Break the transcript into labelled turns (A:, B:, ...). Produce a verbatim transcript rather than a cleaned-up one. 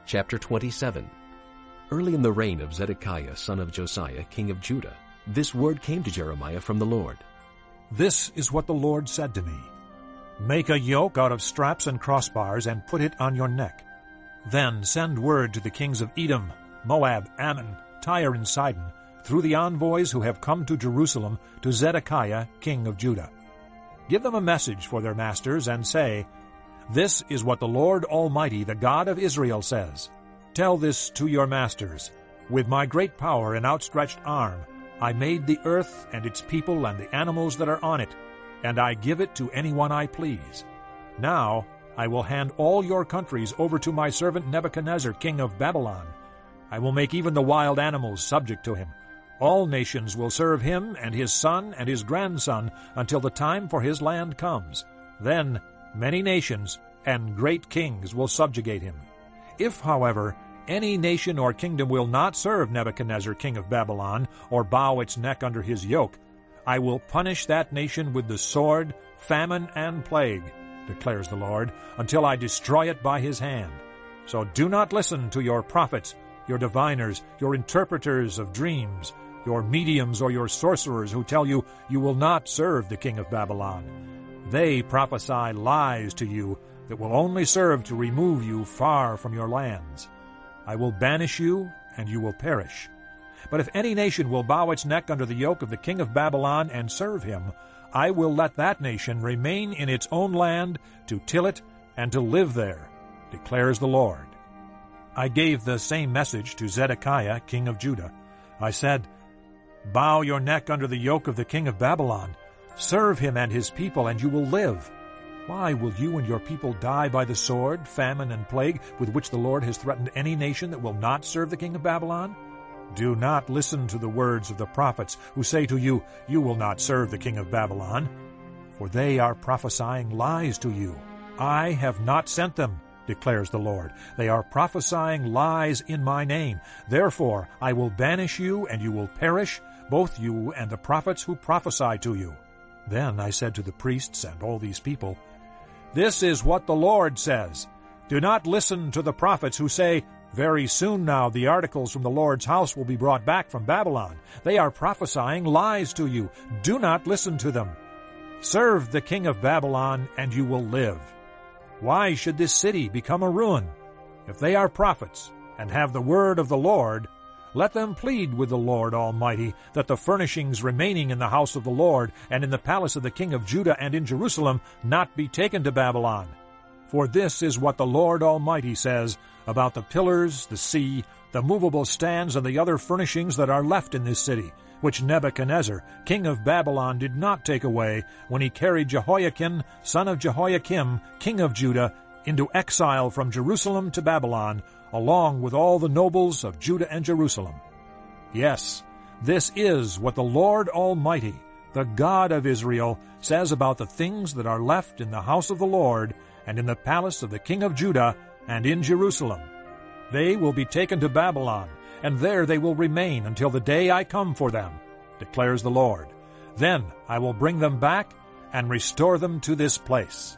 A: Chapter twenty-seven. Early in the reign of Zedekiah son of Josiah, king of Judah, this word came to Jeremiah from the Lord.
B: This is what the Lord said to me. Make a yoke out of straps and crossbars and put it on your neck. Then send word to the kings of Edom, Moab, Ammon, Tyre, and Sidon, through the envoys who have come to Jerusalem to Zedekiah, king of Judah. Give them a message for their masters and say, This is what the Lord Almighty, the God of Israel, says. Tell this to your masters. With my great power and outstretched arm, I made the earth and its people and the animals that are on it, and I give it to anyone I please. Now I will hand all your countries over to my servant Nebuchadnezzar, king of Babylon. I will make even the wild animals subject to him. All nations will serve him and his son and his grandson until the time for his land comes. Then many nations and great kings will subjugate him. If, however, any nation or kingdom will not serve Nebuchadnezzar, king of Babylon, or bow its neck under his yoke, I will punish that nation with the sword, famine, and plague, declares the Lord, until I destroy it by his hand. So do not listen to your prophets, your diviners, your interpreters of dreams, your mediums or your sorcerers who tell you you will not serve the king of Babylon. They prophesy lies to you that will only serve to remove you far from your lands. I will banish you, and you will perish. But if any nation will bow its neck under the yoke of the king of Babylon and serve him, I will let that nation remain in its own land to till it and to live there, declares the Lord. I gave the same message to Zedekiah, king of Judah. I said, Bow your neck under the yoke of the king of Babylon. Serve him and his people, and you will live. Why will you and your people die by the sword, famine, and plague with which the Lord has threatened any nation that will not serve the king of Babylon? Do not listen to the words of the prophets who say to you, You will not serve the king of Babylon. For they are prophesying lies to you. I have not sent them, declares the Lord. They are prophesying lies in my name. Therefore I will banish you, and you will perish, both you and the prophets who prophesy to you. Then I said to the priests and all these people, This is what the Lord says. Do not listen to the prophets who say, Very soon now the articles from the Lord's house will be brought back from Babylon. They are prophesying lies to you. Do not listen to them. Serve the king of Babylon, and you will live. Why should this city become a ruin? If they are prophets and have the word of the Lord, let them plead with the Lord Almighty that the furnishings remaining in the house of the Lord and in the palace of the king of Judah and in Jerusalem not be taken to Babylon. For this is what the Lord Almighty says about the pillars, the sea, the movable stands, and the other furnishings that are left in this city, which Nebuchadnezzar, king of Babylon, did not take away when he carried Jehoiakim, son of Jehoiakim, king of Judah, into exile from Jerusalem to Babylon, along with all the nobles of Judah and Jerusalem. Yes, this is what the Lord Almighty, the God of Israel, says about the things that are left in the house of the Lord and in the palace of the king of Judah and in Jerusalem. They will be taken to Babylon, and there they will remain until the day I come for them, declares the Lord. Then I will bring them back and restore them to this place.